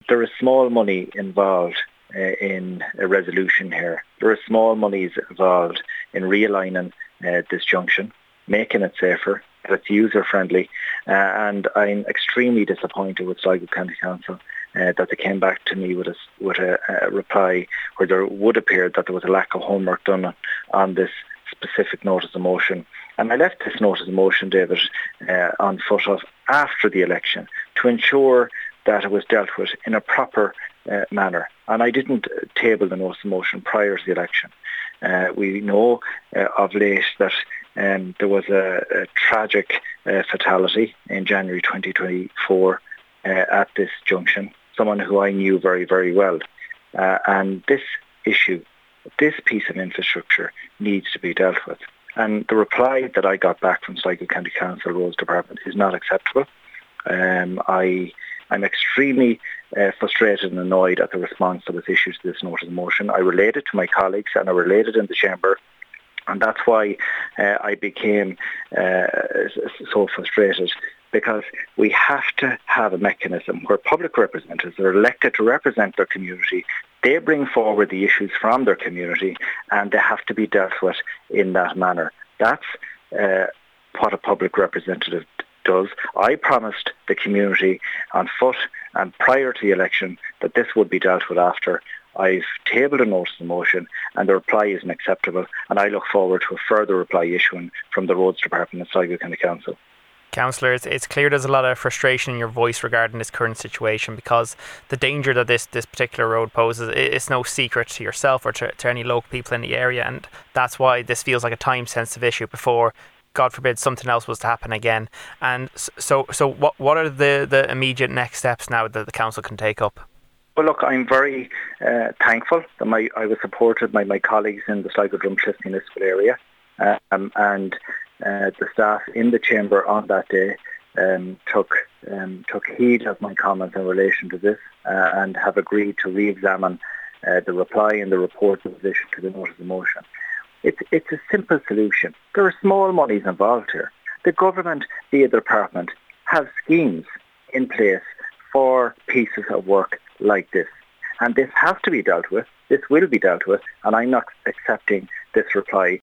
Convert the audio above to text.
there is small money involved in a resolution here. There are small monies involved in realigning this junction, making it safer, that it's user-friendly, and I'm extremely disappointed with Sligo County Council that they came back to me with a reply where there would appear that there was a lack of homework done on this specific notice of motion. And I left this notice of motion, David, on foot of after the election to ensure that it was dealt with in a proper manner. And I didn't table the notice of motion prior to the election. We know of late that there was a tragic fatality in January 2024 at this junction, someone who I knew very, very well. And this issue, this piece of infrastructure needs to be dealt with. And the reply that I got back from Sligo County Council Roads Department is not acceptable. I'm extremely frustrated and annoyed at the response that was issued to this notice of motion. I related to my colleagues and I related in the chamber, and that's why I became so frustrated, because we have to have a mechanism where public representatives are elected to represent their community. They bring forward the issues from their community and they have to be dealt with in that manner. That's what a public representative does. I promised the community on foot and prior to the election that this would be dealt with after. I've tabled a notice of motion and the reply isn't acceptable, and I look forward to a further reply issuing from the Roads Department at Sligo County Council. Councillor, it's clear there's a lot of frustration in your voice regarding this current situation, because the danger that this particular road poses is no secret to yourself or to any local people in the area, and that's why this feels like a time-sensitive issue before, God forbid, something else was to happen again. And so what are the immediate next steps now that the council can take up? Well, look, I'm very thankful that I was supported by my colleagues in the Sligo Drumcliff municipal area, and the staff in the chamber on that day took heed of my comments in relation to this and have agreed to re-examine the reply and the report that was issued to the notice of motion. It's a simple solution. There are small monies involved here. The government, via the department, have schemes in place for pieces of work like this. And this has to be dealt with. This will be dealt with. And I'm not accepting this reply